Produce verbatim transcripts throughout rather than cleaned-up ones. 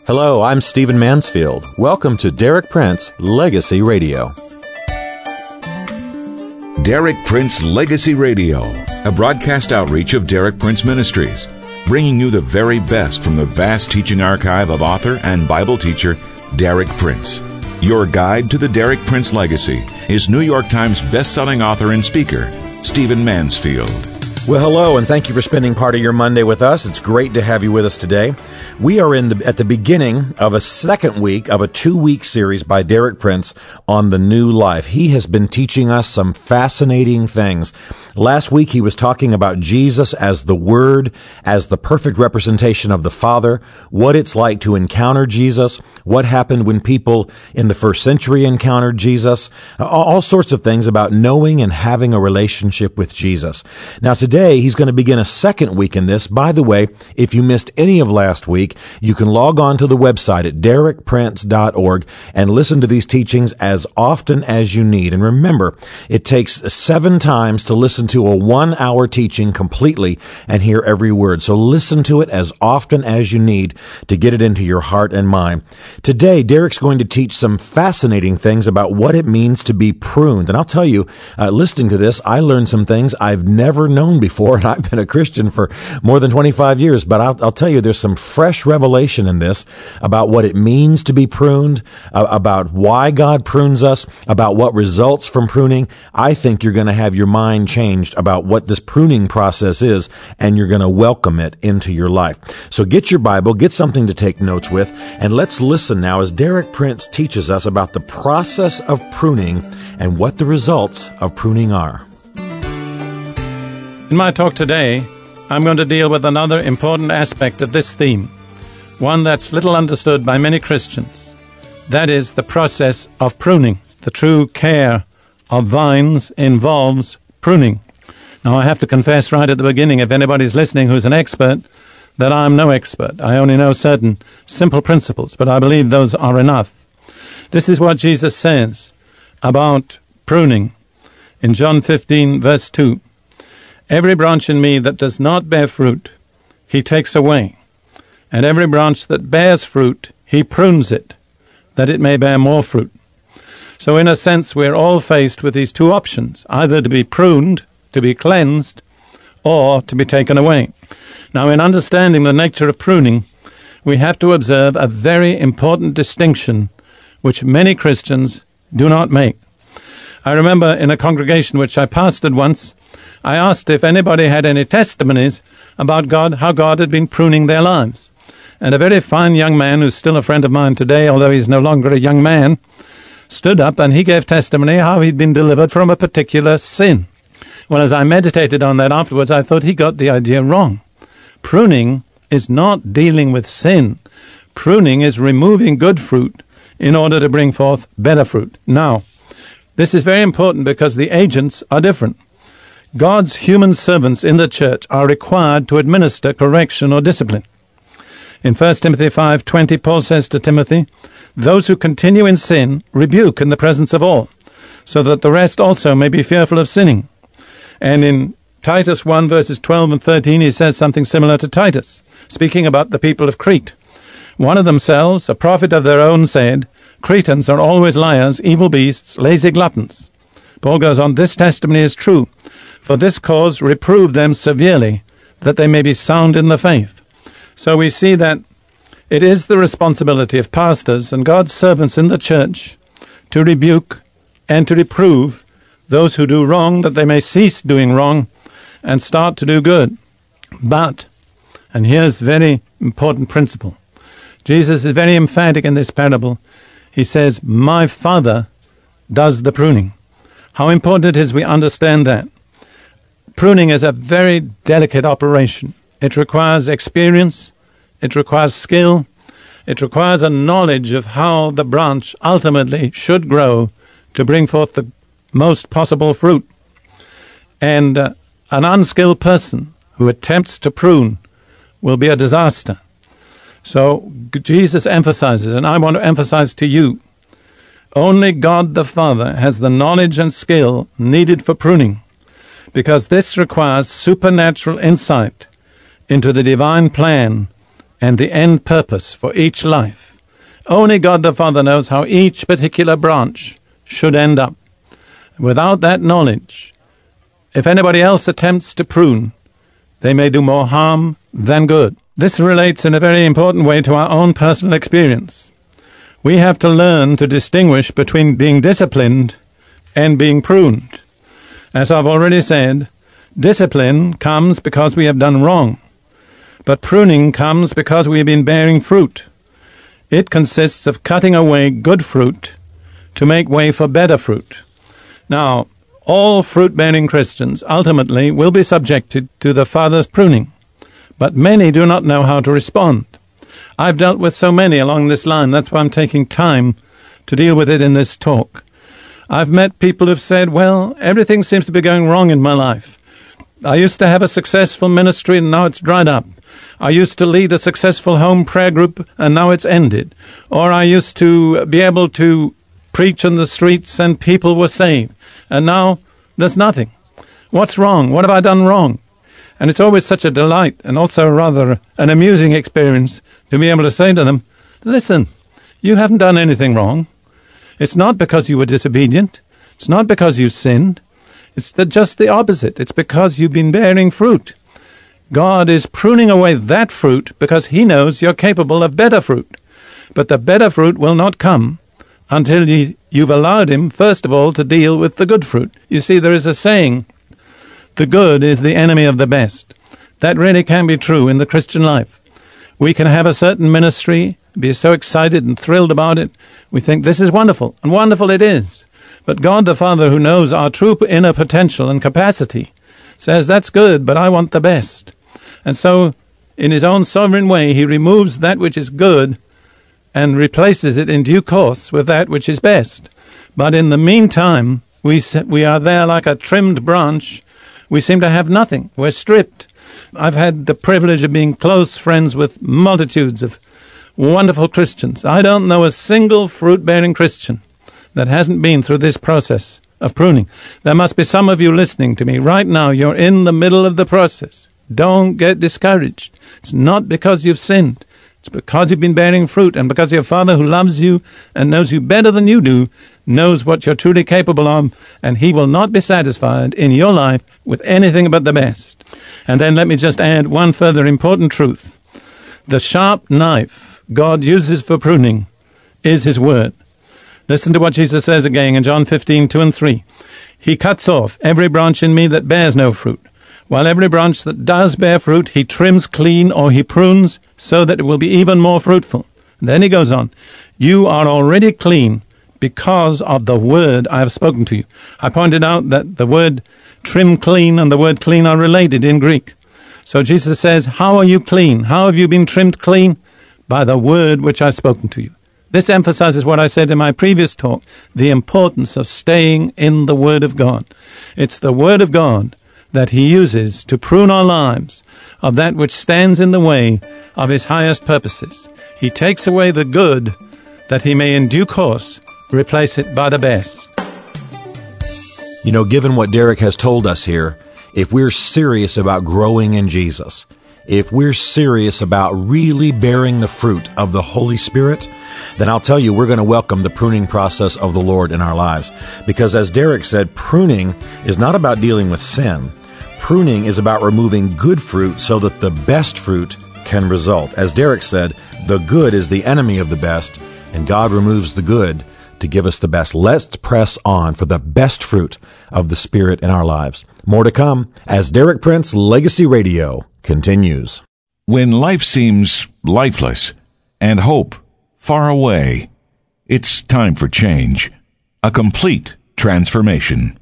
Hello, I'm Stephen Mansfield. Welcome to Derek Prince Legacy Radio. Derek Prince Legacy Radio, a broadcast outreach of Derek Prince Ministries, bringing you the very best from the vast teaching archive of author and Bible teacher Derek Prince. Your guide to the Derek Prince legacy is New York Times best-selling author and speaker, Stephen Mansfield. Well, hello, and thank you for spending part of your Monday with us. It's great to have you with us today. We are in the, at the beginning of a second week of a two-week series by Derek Prince on the new life. He has been teaching us some fascinating things. Last week, he was talking about Jesus as the Word, as the perfect representation of the Father, what it's like to encounter Jesus, what happened when people in the first century encountered Jesus, all sorts of things about knowing and having a relationship with Jesus. Now, today, he's going to begin a second week in this. By the way, if you missed any of last week, you can log on to the website at derek prince dot org and listen to these teachings as often as you need. And remember, it takes seven times to listen to a one-hour teaching completely and hear every word. So listen to it as often as you need to get it into your heart and mind. Today, Derek's going to teach some fascinating things about what it means to be pruned. And I'll tell you, uh, listening to this, I learned some things I've never known before, and I've been a Christian for more than twenty-five years. But I'll, I'll tell you, there's some fresh revelation in this about what it means to be pruned, uh, about why God prunes us, about what results from pruning. I think you're going to have your mind changed about what this pruning process is, and you're going to welcome it into your life. So get your Bible, get something to take notes with, and let's listen now as Derek Prince teaches us about the process of pruning and what the results of pruning are. In my talk today, I'm going to deal with another important aspect of this theme, one that's little understood by many Christians. That is the process of pruning. The true care of vines involves pruning. Now, I have to confess right at the beginning, if anybody's listening who's an expert, that I'm no expert. I only know certain simple principles, but I believe those are enough. This is what Jesus says about pruning in John fifteen, verse two. Every branch in me that does not bear fruit, he takes away. And every branch that bears fruit, he prunes it, that it may bear more fruit. So in a sense, we're all faced with these two options, either to be pruned, to be cleansed, or to be taken away. Now, in understanding the nature of pruning, we have to observe a very important distinction which many Christians do not make. I remember in a congregation which I pastored once, I asked if anybody had any testimonies about God, how God had been pruning their lives. And a very fine young man, who's still a friend of mine today, although he's no longer a young man, stood up and he gave testimony how he'd been delivered from a particular sin. Well, as I meditated on that afterwards, I thought he got the idea wrong. Pruning is not dealing with sin. Pruning is removing good fruit in order to bring forth better fruit. Now, this is very important because the agents are different. God's human servants in the church are required to administer correction or discipline. In First Timothy five twenty, Paul says to Timothy, "Those who continue in sin rebuke in the presence of all, so that the rest also may be fearful of sinning." And in Titus one, verses twelve and thirteen, he says something similar to Titus, speaking about the people of Crete. One of themselves, a prophet of their own, said, "Cretans are always liars, evil beasts, lazy gluttons." Paul goes on, "This testimony is true. For this cause reprove them severely, that they may be sound in the faith." So we see that it is the responsibility of pastors and God's servants in the church to rebuke and to reprove those who do wrong, that they may cease doing wrong and start to do good. But, and here's very important principle, Jesus is very emphatic in this parable. He says, "My Father does the pruning." How important it is we understand that. Pruning is a very delicate operation. It requires experience, it requires skill, it requires a knowledge of how the branch ultimately should grow to bring forth the most possible fruit. And uh, an unskilled person who attempts to prune will be a disaster. So Jesus emphasizes, and I want to emphasize to you, only God the Father has the knowledge and skill needed for pruning, because this requires supernatural insight into the divine plan and the end purpose for each life. Only God the Father knows how each particular branch should end up. Without that knowledge, if anybody else attempts to prune, they may do more harm than good. This relates in a very important way to our own personal experience. We have to learn to distinguish between being disciplined and being pruned. As I've already said, discipline comes because we have done wrong, but pruning comes because we have been bearing fruit. It consists of cutting away good fruit to make way for better fruit. Now, all fruit-bearing Christians ultimately will be subjected to the Father's pruning, but many do not know how to respond. I've dealt with so many along this line, that's why I'm taking time to deal with it in this talk. I've met people who've said, well, everything seems to be going wrong in my life. I used to have a successful ministry and now it's dried up. I used to lead a successful home prayer group and now it's ended. Or I used to be able to preach on the streets and people were saved. And now there's nothing. What's wrong? What have I done wrong? And it's always such a delight and also rather an amusing experience to be able to say to them, listen, you haven't done anything wrong. It's not because you were disobedient. It's not because you sinned. It's the, just the opposite. It's because you've been bearing fruit. God is pruning away that fruit because he knows you're capable of better fruit. But the better fruit will not come until you, you've allowed him, first of all, to deal with the good fruit. You see, there is a saying, the good is the enemy of the best. That really can be true in the Christian life. We can have a certain ministry, be so excited and thrilled about it. We think this is wonderful, and wonderful it is. But God the Father, who knows our true inner potential and capacity, says, that's good, but I want the best. And so, in his own sovereign way, he removes that which is good and replaces it in due course with that which is best. But in the meantime, we we are there like a trimmed branch. We seem to have nothing. We're stripped. I've had the privilege of being close friends with multitudes of wonderful Christians. I don't know a single fruit-bearing Christian that hasn't been through this process of pruning. There must be some of you listening to me right now. You're in the middle of the process. Don't get discouraged. It's not because you've sinned. It's because you've been bearing fruit, and because your Father, who loves you and knows you better than you do, knows what you're truly capable of, and he will not be satisfied in your life with anything but the best. And then let me just add one further important truth. The sharp knife God uses for pruning is his word. Listen to what Jesus says again in John fifteen, two and three. He cuts off every branch in me that bears no fruit, while every branch that does bear fruit he trims clean, or he prunes, so that it will be even more fruitful. And then he goes on, you are already clean because of the word I have spoken to you. I pointed out that the word trim clean and the word clean are related in Greek. So Jesus says, how are you clean? How have you been trimmed clean? By the word which I've spoken to you. This emphasizes what I said in my previous talk, the importance of staying in the Word of God. It's the Word of God that he uses to prune our lives of that which stands in the way of his highest purposes. He takes away the good that he may in due course replace it by the best. You know, given what Derek has told us here, if we're serious about growing in Jesus, if we're serious about really bearing the fruit of the Holy Spirit, then I'll tell you, we're going to welcome the pruning process of the Lord in our lives. Because as Derek said, pruning is not about dealing with sin. Pruning is about removing good fruit so that the best fruit can result. As Derek said, the good is the enemy of the best, and God removes the good to give us the best. Let's press on for the best fruit of the Spirit in our lives. More to come as Derek Prince Legacy Radio continues. When life seems lifeless and hope far away, it's time for change, a complete transformation.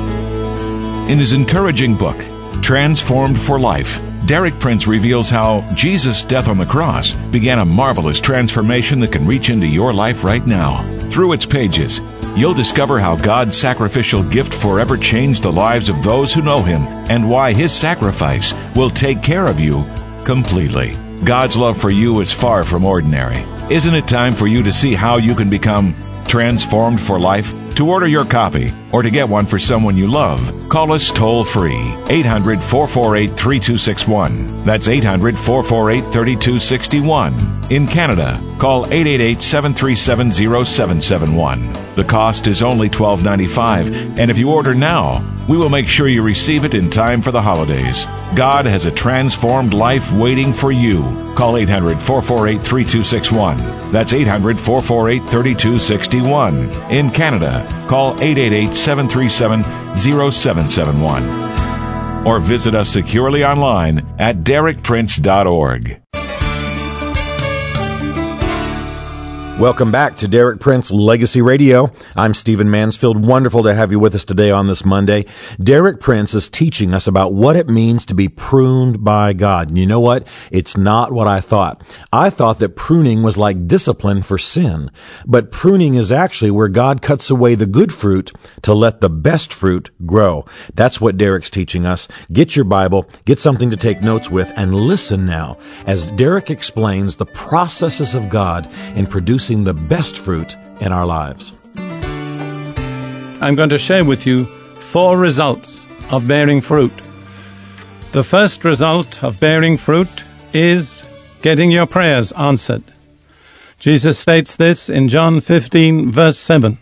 In his encouraging book, Transformed for Life, Derek Prince reveals how Jesus' death on the cross began a marvelous transformation that can reach into your life right now. Through its pages, you'll discover how God's sacrificial gift forever changed the lives of those who know him, and why his sacrifice will take care of you completely. God's love for you is far from ordinary. Isn't it time for you to see how you can become transformed for life? To order your copy or to get one for someone you love, call us toll-free, eight hundred, four four eight, three two six one. That's eight hundred, four four eight, three two six one. In Canada, call eight eight eight, seven three seven, zero seven seven one. The cost is only twelve ninety-five, and if you order now, we will make sure you receive it in time for the holidays. God has a transformed life waiting for you. Call eight hundred, four four eight, three two six one. That's eight hundred, four four eight, three two six one. In Canada, call eight eight eight, seven three seven, zero seven seven one. Or visit us securely online at derek prince dot org. Welcome back to Derek Prince Legacy Radio. I'm Stephen Mansfield. Wonderful to have you with us today on this Monday. Derek Prince is teaching us about what it means to be pruned by God. And you know what? It's not what I thought. I thought that pruning was like discipline for sin. But pruning is actually where God cuts away the good fruit to let the best fruit grow. That's what Derek's teaching us. Get your Bible, get something to take notes with, and listen now as Derek explains the processes of God in producing the best fruit in our lives. I'm going to share with you four results of bearing fruit. The first result of bearing fruit is getting your prayers answered. Jesus states this in John fifteen, verse seven.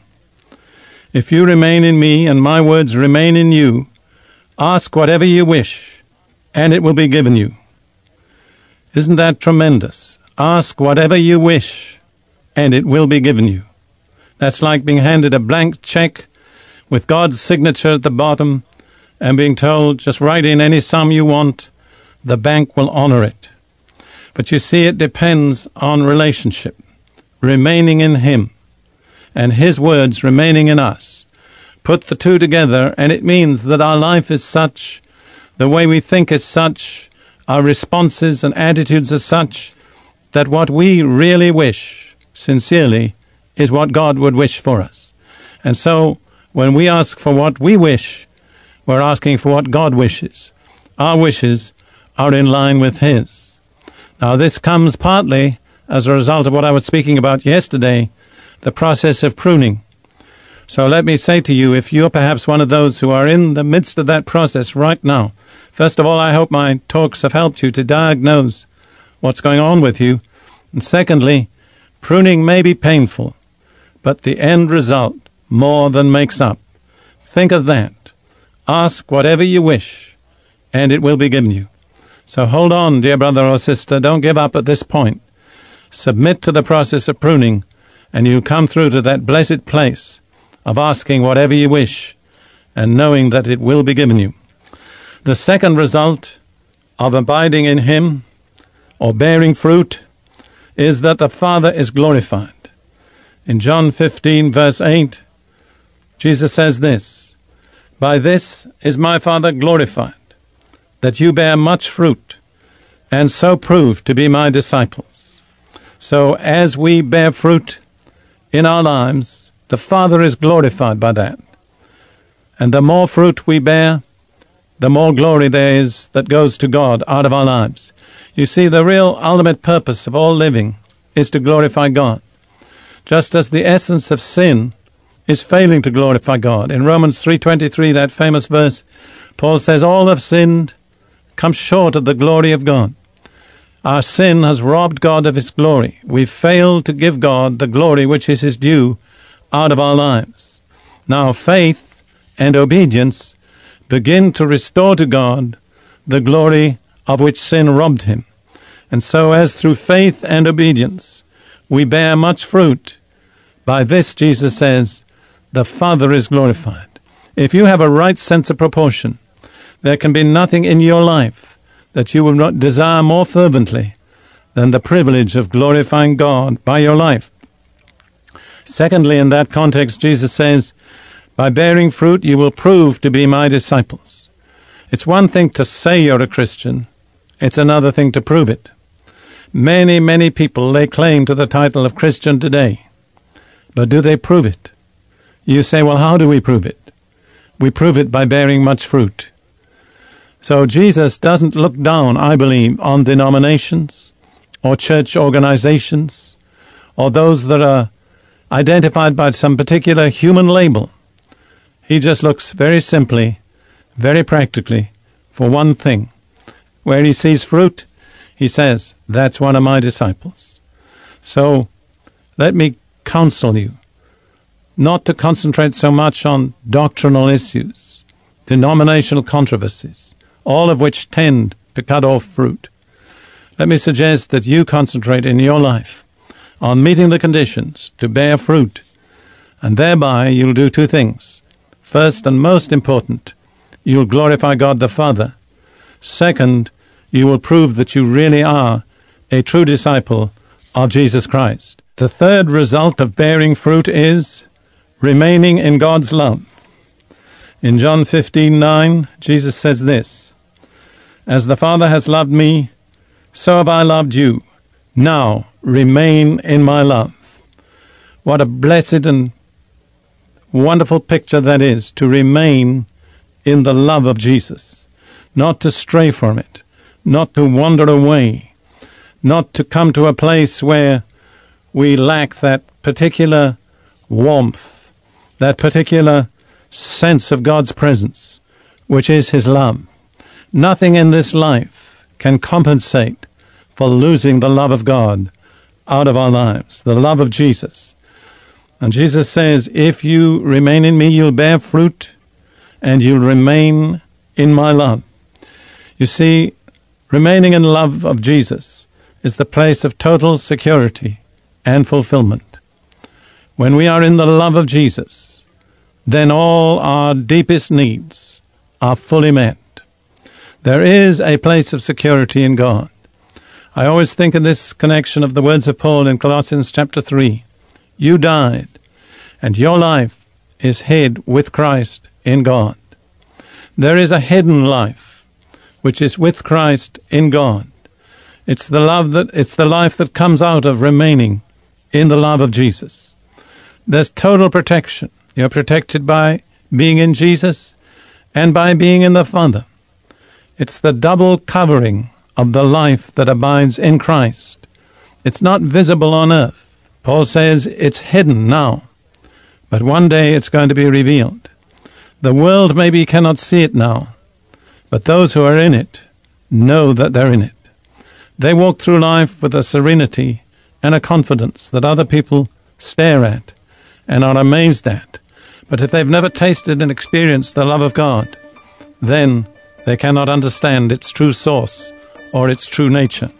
If you remain in me and my words remain in you, ask whatever you wish, and it will be given you. Isn't that tremendous? Ask whatever you wish, and it will be given you. That's like being handed a blank check with God's signature at the bottom and being told, just write in any sum you want, the bank will honor it. But you see, it depends on relationship, remaining in Him, and His words remaining in us. Put the two together, and it means that our life is such, the way we think is such, our responses and attitudes are such, that what we really wish sincerely is what God would wish for us. And so when we ask for what we wish, we're asking for what God wishes. Our wishes are in line with His. Now this comes partly as a result of what I was speaking about yesterday, the process of pruning. So let me say to you, if you're perhaps one of those who are in the midst of that process right now, first of all, I hope my talks have helped you to diagnose what's going on with you. And secondly, pruning may be painful, but the end result more than makes up. Think of that. Ask whatever you wish, and it will be given you. So hold on, dear brother or sister. Don't give up at this point. Submit to the process of pruning, and you'll come through to that blessed place of asking whatever you wish, and knowing that it will be given you. The second result of abiding in Him, or bearing fruit, is that the Father is glorified. In John fifteen, verse eight, Jesus says this, by this is my Father glorified, that you bear much fruit, and so prove to be my disciples. So as we bear fruit in our lives, the Father is glorified by that. And the more fruit we bear, the more glory there is that goes to God out of our lives. You see, the real ultimate purpose of all living is to glorify God. Just as the essence of sin is failing to glorify God. In Romans three twenty-three, that famous verse, Paul says, all have sinned, come short of the glory of God. Our sin has robbed God of His glory. We've failed to give God the glory which is His due out of our lives. Now faith and obedience begin to restore to God the glory of which sin robbed Him. And so as through faith and obedience we bear much fruit, by this, Jesus says, the Father is glorified. If you have a right sense of proportion, there can be nothing in your life that you will not desire more fervently than the privilege of glorifying God by your life. Secondly, in that context, Jesus says, by bearing fruit you will prove to be my disciples. It's one thing to say you're a Christian. It's another thing to prove it. Many, many people lay claim to the title of Christian today. But do they prove it? You say, well, how do we prove it? We prove it by bearing much fruit. So Jesus doesn't look down, I believe, on denominations or church organizations or those that are identified by some particular human label. He just looks very simply, very practically, for one thing. Where he sees fruit, he says, that's one of my disciples. So let me counsel you not to concentrate so much on doctrinal issues, denominational controversies, all of which tend to cut off fruit. Let me suggest that you concentrate in your life on meeting the conditions to bear fruit, and thereby you'll do two things. First and most important, you'll glorify God the Father. Second, you will prove that you really are a true disciple of Jesus Christ. The third result of bearing fruit is remaining in God's love. In John fifteen nine, Jesus says this, "As the Father has loved me, so have I loved you. Now remain in my love." What a blessed and wonderful picture that is, to remain in the love of Jesus, not to stray from it, not to wander away, not to come to a place where we lack that particular warmth, that particular sense of God's presence, which is his love. Nothing in this life can compensate for losing the love of God out of our lives, the love of Jesus. And Jesus says, if you remain in me, you'll bear fruit, and you'll remain in my love. You see, remaining in love of Jesus is the place of total security and fulfillment. When we are in the love of Jesus, then all our deepest needs are fully met. There is a place of security in God. I always think in this connection of the words of Paul in Colossians chapter three. You died, and your life is hid with Christ in God. There is a hidden life, which is with Christ in God. It's the love that it's the life that comes out of remaining in the love of Jesus. There's total protection. You're protected by being in Jesus and by being in the Father. It's the double covering of the life that abides in Christ. It's not visible on earth. Paul says it's hidden now, but one day it's going to be revealed. The world maybe cannot see it now, but those who are in it know that they're in it. They walk through life with a serenity and a confidence that other people stare at and are amazed at. But if they've never tasted and experienced the love of God, then they cannot understand its true source or its true nature.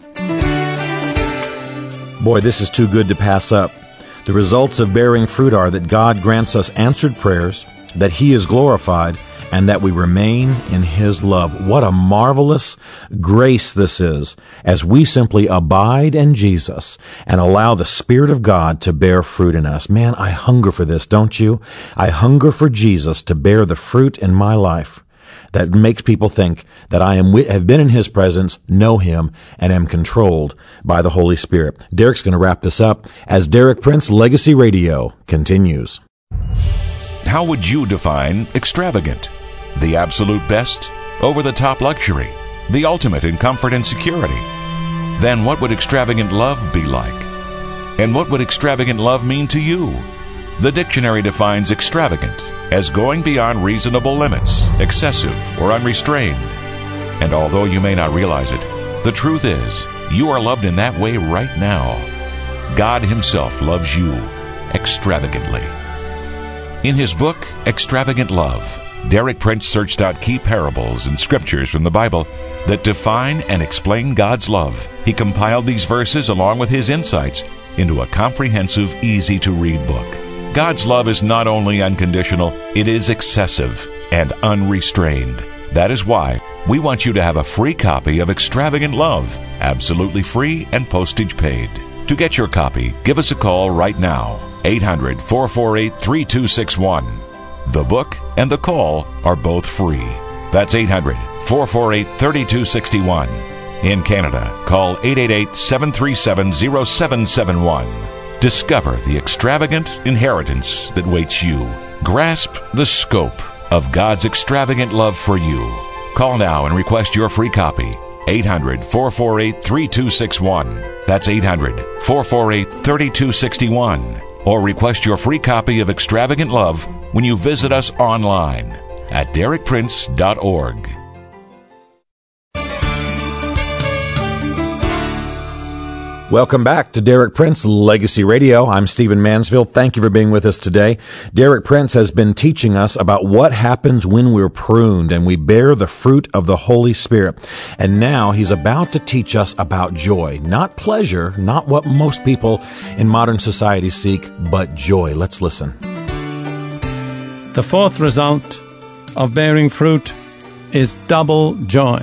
Boy, this is too good to pass up. The results of bearing fruit are that God grants us answered prayers, that he is glorified, and that we remain in his love. What a marvelous grace this is, as we simply abide in Jesus and allow the Spirit of God to bear fruit in us. Man, I hunger for this, don't you? I hunger for Jesus to bear the fruit in my life that makes people think that I am have been in his presence, know him, and am controlled by the Holy Spirit. Derek's going to wrap this up as Derek Prince Legacy Radio continues. How would you define extravagant? The absolute best? Over-the-top luxury? The ultimate in comfort and security? Then what would extravagant love be like? And what would extravagant love mean to you? The dictionary defines extravagant as going beyond reasonable limits, excessive or unrestrained. And although you may not realize it, the truth is, you are loved in that way right now. God himself loves you extravagantly. In his book, Extravagant Love, Derek Prince searched out key parables and scriptures from the Bible that define and explain God's love. He compiled these verses along with his insights into a comprehensive, easy-to-read book. God's love is not only unconditional, it is excessive and unrestrained. That is why we want you to have a free copy of Extravagant Love, absolutely free and postage paid. To get your copy, give us a call right now, eight hundred, four four eight, three two six one. The book and the call are both free. That's eight hundred, four four eight, three two six one. In Canada, call eight eight eight, seven three seven, zero seven seven one. Discover the extravagant inheritance that waits you. Grasp the scope of God's extravagant love for you. Call now and request your free copy. eight hundred, four four eight, three two six one. That's eight hundred, four four eight, three two six one. or request your free copy of Extravagant Love when you visit us online at derek prince dot org. Welcome back to Derek Prince Legacy Radio. I'm Stephen Mansfield. Thank you for being with us today. Derek Prince has been teaching us about what happens when we're pruned and we bear the fruit of the Holy Spirit. And now he's about to teach us about joy. Not pleasure, not what most people in modern society seek, but joy. Let's listen. The fourth result of bearing fruit is double joy.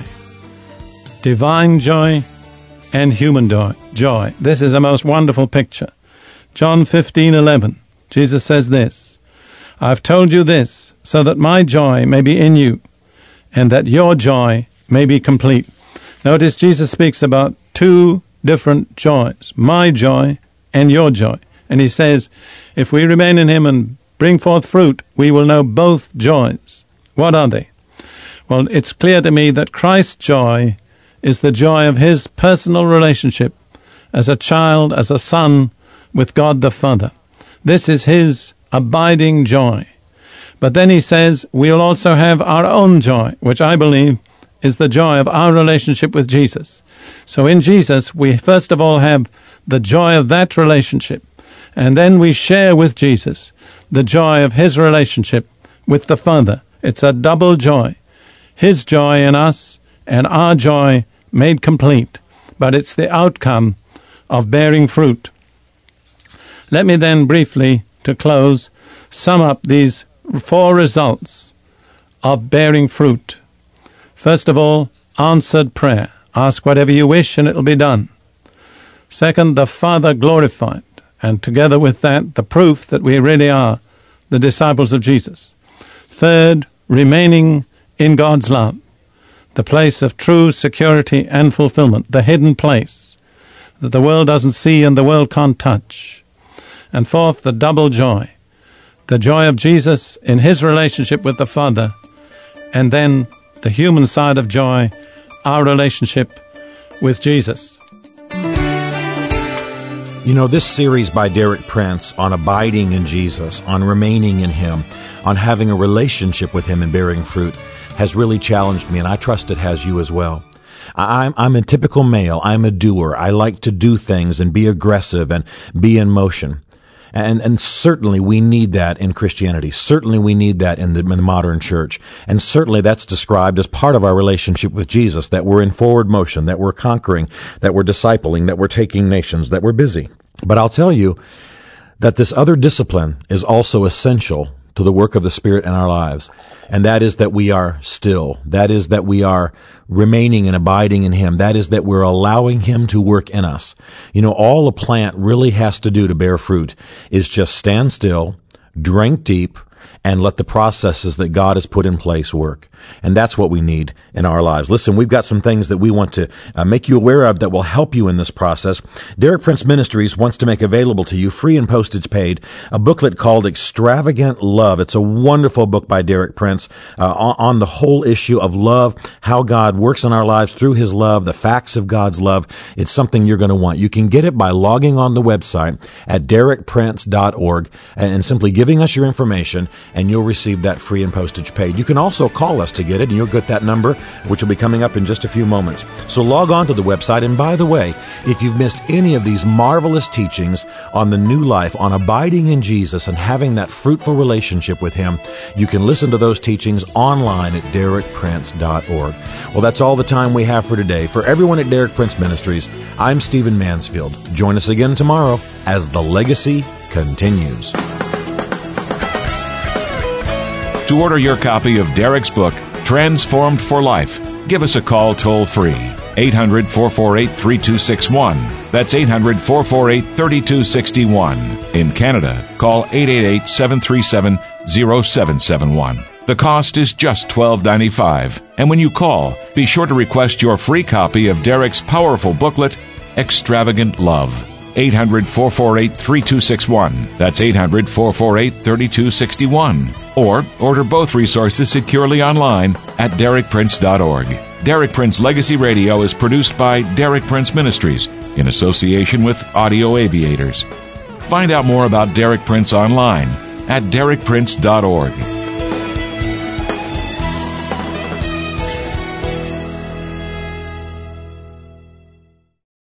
Divine joy and human joy. This is a most wonderful picture. John fifteen eleven. Jesus says this, I've told you this so that my joy may be in you and that your joy may be complete. Notice Jesus speaks about two different joys, my joy and your joy. And he says, if we remain in him and bring forth fruit, we will know both joys. What are they? Well, it's clear to me that Christ's joy is the joy of his personal relationship as a child, as a son with God the Father. This is his abiding joy. But then he says we'll also have our own joy, which I believe is the joy of our relationship with Jesus. So in Jesus, we first of all have the joy of that relationship, and then we share with Jesus the joy of his relationship with the Father. It's a double joy. His joy in us and our joy made complete, but it's the outcome of bearing fruit. Let me then briefly, to close, sum up these four results of bearing fruit. First of all, answered prayer. Ask whatever you wish and it'll be done. Second, the Father glorified, and together with that, the proof that we really are the disciples of Jesus. Third, remaining in God's love, the place of true security and fulfillment, the hidden place that the world doesn't see and the world can't touch. And fourth, the double joy, the joy of Jesus in his relationship with the Father, and then the human side of joy, our relationship with Jesus. You know, this series by Derek Prince on abiding in Jesus, on remaining in him, on having a relationship with him and bearing fruit has really challenged me, and I trust it has you as well. I'm, I'm a typical male. I'm a doer. I like to do things and be aggressive and be in motion. And, and certainly we need that in Christianity. Certainly we need that in the, in the modern church. And certainly that's described as part of our relationship with Jesus, that we're in forward motion, that we're conquering, that we're discipling, that we're taking nations, that we're busy. But I'll tell you that this other discipline is also essential to the work of the Spirit in our lives. And that is that we are still. That is that we are remaining and abiding in him. That is that we're allowing him to work in us. You know, all a plant really has to do to bear fruit is just stand still, drink deep, and let the processes that God has put in place work. And that's what we need in our lives. Listen, we've got some things that we want to uh, make you aware of that will help you in this process. Derek Prince Ministries wants to make available to you, free and postage paid, a booklet called Extravagant Love. It's a wonderful book by Derek Prince uh, on, on the whole issue of love, how God works in our lives through his love, the facts of God's love. It's something you're going to want. You can get it by logging on the website at derek prince dot org and, and simply giving us your information, and you'll receive that free and postage paid. You can also call us to get it, and you'll get that number, which will be coming up in just a few moments. So log on to the website. And by the way, if you've missed any of these marvelous teachings on the new life, on abiding in Jesus and having that fruitful relationship with him, you can listen to those teachings online at derek prince dot org. Well, that's all the time we have for today. For everyone at Derek Prince Ministries, I'm Stephen Mansfield. Join us again tomorrow as the legacy continues. To order your copy of Derek's book, Transformed for Life, give us a call toll-free, eight hundred, four four eight, three two six one. That's eight hundred, four four eight, three two six one. In Canada, call eight eight eight, seven three seven, zero seven seven one. The cost is just twelve ninety-five. And when you call, be sure to request your free copy of Derek's powerful booklet, Extravagant Love. eight hundred, four four eight, three two six one. That's eight hundred, four four eight, three two six one. Or order both resources securely online at derek prince dot org. Derek Prince Legacy Radio is produced by Derek Prince Ministries in association with Audio Aviators. Find out more about Derek Prince online at derek prince dot org.